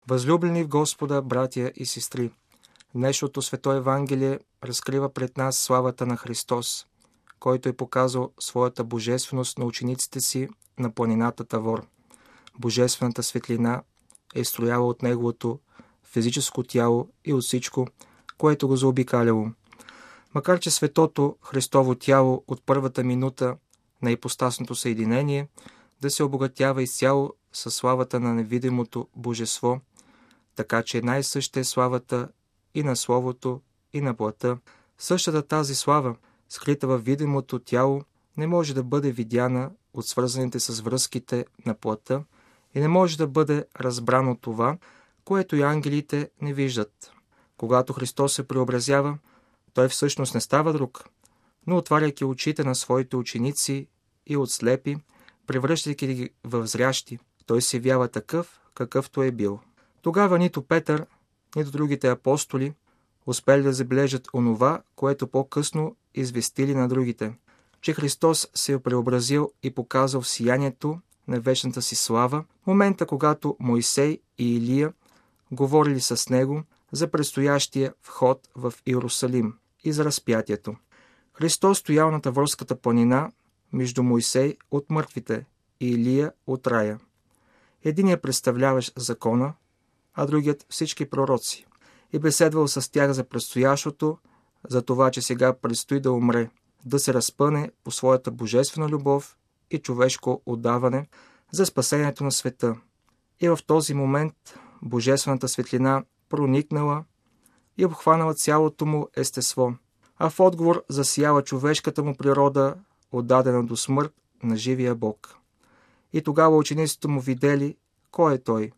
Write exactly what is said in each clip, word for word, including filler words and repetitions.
Възлюблени в Господа, братя и сестри, днешното Свето Евангелие разкрива пред нас славата на Христос, който е показал своята божественост на учениците си на планината Тавор. Божествената светлина е строяла от Неговото физическо тяло и от всичко, което го заобикаляло. Макар че светото Христово тяло от първата минута на ипостасното съединение да се обогатява изцяло със славата на невидимото божество, така че най-съща е славата и на Словото, и на плътта. Същата тази слава, скрита във видимото тяло, не може да бъде видяна от свързаните с връзките на плътта и не може да бъде разбрано това, което и ангелите не виждат. Когато Христос се преобразява, Той всъщност не става друг, но отваряйки очите на своите ученици и от слепи, превръщайки ги в зрящи, Той се явява такъв, какъвто е бил. Тогава нито Петър, нито другите апостоли успели да забележат онова, което по-късно известили на другите, че Христос се е преобразил и показал в сиянието на вечната си слава, момента когато Мойсей и Илия говорили с Него за предстоящия вход в Иерусалим и за разпятието. Христос стоял на Таворската планина между Мойсей от мъртвите и Илия от рая. Единият представляващ закона, а другият всички пророци, и беседвал с тях за предстоящото, за това, че сега предстои да умре, да се разпъне по своята божествена любов и човешко отдаване за спасението на света. И в този момент божествената светлина проникнала и обхванала цялото му естество, а в отговор засияла човешката му природа, отдадена до смърт на живия Бог. И тогава учениците му видели кой е Той.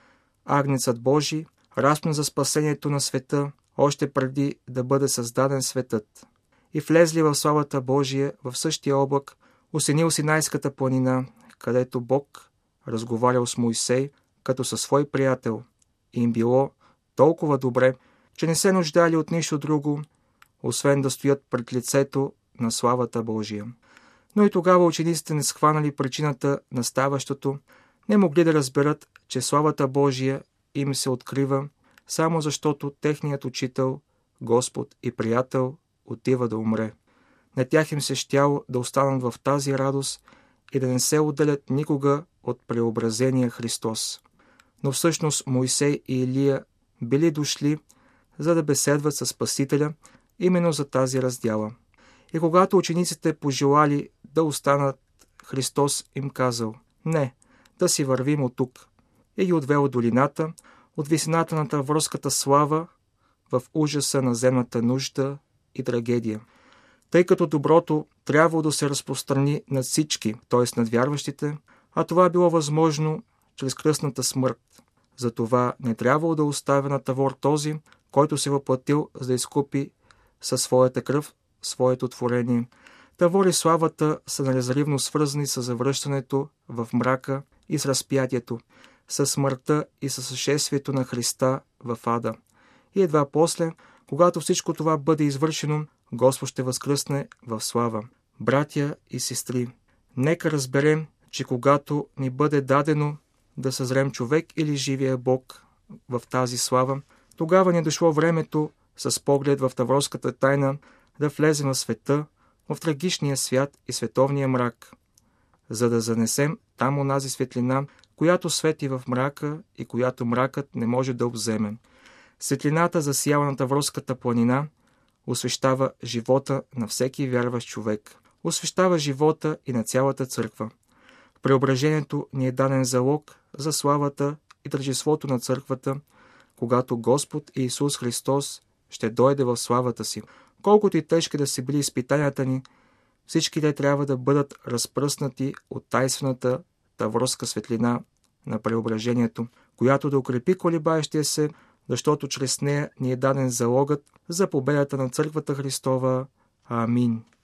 Агнецът Божий, разпнат за спасението на света, още преди да бъде създаден светът. И влезли в славата Божия в същия облак, осенил Синайската планина, където Бог разговарял с Мойсей като със свой приятел. И им било толкова добре, че не се нуждали от нищо друго, освен да стоят пред лицето на славата Божия. Но и тогава учениците не схванали причината на ставащото, не могли да разберат, че славата Божия им се открива, само защото техният учител, Господ и приятел отива да умре. На тях им се щяло да останат в тази радост и да не се отделят никога от преобразения Христос. Но всъщност Мойсей и Илия били дошли, за да беседват със Спасителя именно за тази раздяла. И когато учениците пожелали да останат, Христос им казал: не, да си вървим от тук. И ги отвел от долината, от висината на Таворската слава, в ужаса на земната нужда и трагедия. Тъй като доброто трябвало да се разпространи над всички, т.е. над вярващите, а това било възможно чрез кръстната смърт. Затова не трябвало да оставя на Тавор този, който се въплатил, за да изкупи със своята кръв своето творение. Тавор и славата са неразривно свързани с завръщането в мрака и с разпятието, с смъртта и с съшествието на Христа в ада. И едва после, когато всичко това бъде извършено, Господ ще възкръсне в слава. Братя и сестри, нека разберем, че когато ни бъде дадено да съзрем човек или живия Бог в тази слава, тогава ни е дошло времето с поглед в Таворската тайна да влезем в света, в трагичния свят и световния мрак, за да занесем там онази светлина, която свети в мрака и която мракът не може да обземе. Светлината, засияла на Таворската планина, освещава живота на всеки вярващ човек. Освещава живота и на цялата църква. В преображението ни е даден залог за славата и тържеството на църквата, когато Господ Исус Христос ще дойде в славата си. Колкото и тежки да са били изпитанията ни, всички те трябва да бъдат разпръснати от тайнствената таворска светлина на преображението, която да укрепи колебаещия се, защото чрез нея ни е даден залогът за победата на църквата Христова. Амин.